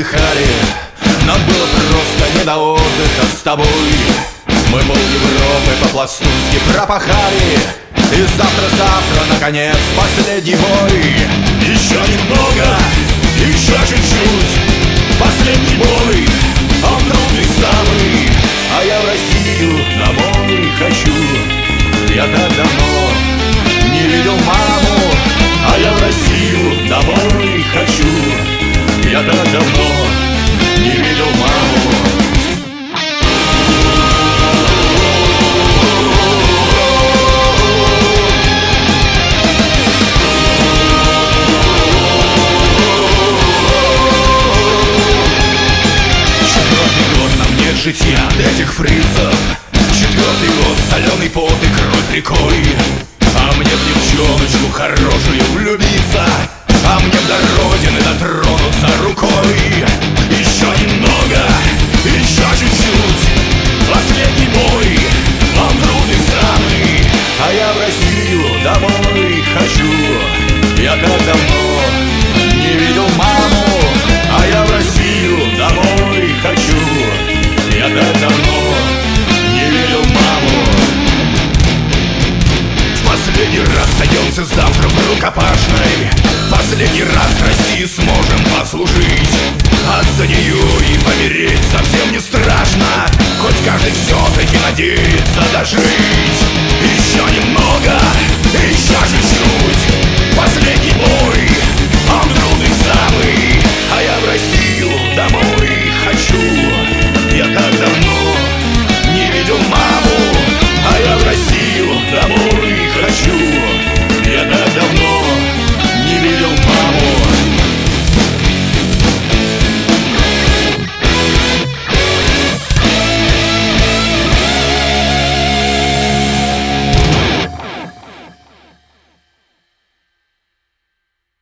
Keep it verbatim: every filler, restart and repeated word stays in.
отдыхали, нам было просто не до отдыха с тобой. Мы пол Европы по-пластунски пропахали, и завтра-завтра, наконец, последний бой. Еще немного, еще чуть-чуть, последний бой, он трудный самый. А я в Россию домой хочу, я так давно не видел маму. А я в Россию домой хочу, я так давно не видел маму. Четвертый год нам нет житья от этих фрицев. Четвертый год, соленый пот и кровь рекой. А мне в девчоночку хорошую влюбиться, а мне до родины дотронуться рукой. Еще немного, еще чуть-чуть, последний бой, он трудный самый. А я в Россию домой хочу, я так давно не видел маму. А я в Россию домой хочу, я так давно не видел маму. Последний раз сойдемся завтра в рукопашной. Последний раз России сможем послужить, а за нее и помереть совсем не страшно. Хоть каждый все-таки надеется дожить.